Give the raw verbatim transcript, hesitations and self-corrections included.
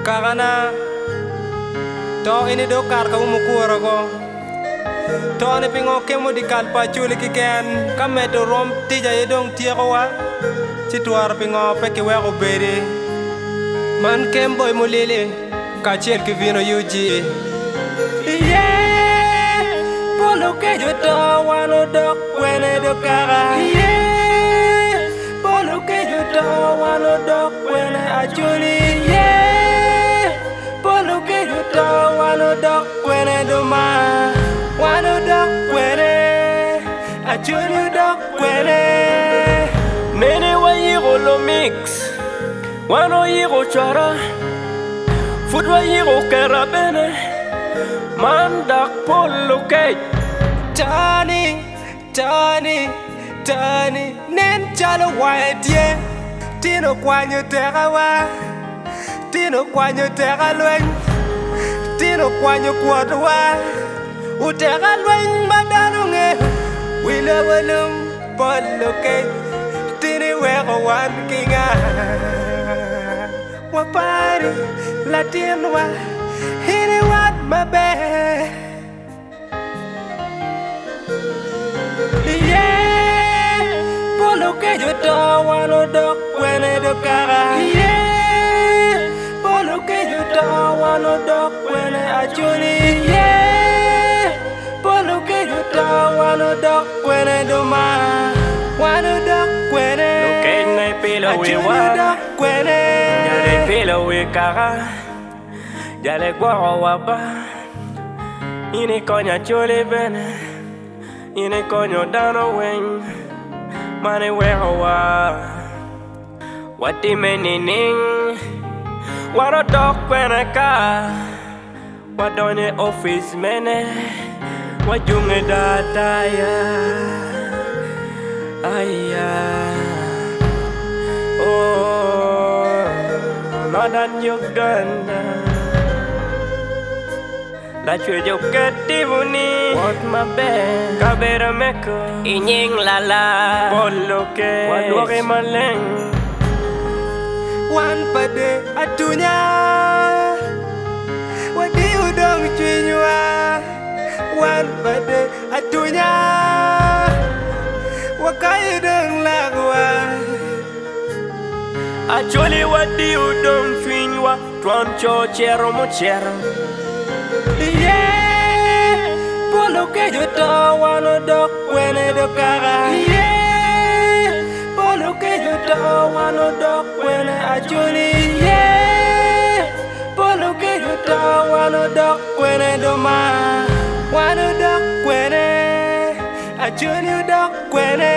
Kagana to ini do kar ka umukuro go to ne pingo kemo di kalpa chuli kiken kameto rom tija yedong tieko wa chitwar pingo peke we go bere man kemboy mulile kachel kivino yuji yeah polo ke yo to wano dok wene do kara yeah polo ke yo to wano dok wene achuli yeah polo ke yo to wano dok wene do ma wano dok wene achuli dok wene Nene wa yiro lo mix Wano yiro chara Food wa yiro kerabene Mandak polo cake Tani, Tani, Tani Nen chalo waedie Tino kwanyo tera wa Tino kwanyo tera lwen Tino kwanyo kuoto wa Utera lwen madano nge Wila walum polo cake Tini weko wan kinga Wapari latin wa Hini wat mabe Yeah Polo ke yo to wano dok wene do kara Yeah Polo ke yo to wano dok wene achuli Yeah Polo ke yo to wano dok wene do ma Wano dok wene Cake na pilo we wa dok wene Yale pilo we kara Yale guaro wapa Ini konya chuli bene Ini konyo dano weng Mane wero wa Wati menining Wano dok wene ka Wadone office mene Wajunge data ya Aya Oh Northern Uganda La chue yo ketivuni What my bed Kabera meko Inying lala Polo ke Wadwake maleng Wan pade atunya Wadi udong chinywa Wan pade atunya Wakai dong lagwa Acholi wadi udong finywa Tuancho chero mo chero Yeah Polo ke yo to wano dok wene do kara Yeah Polo ke yo to wano dok wene achuli Yeah Polo ke yo to wano dok wene do ma Wano dok wene achuli dok wene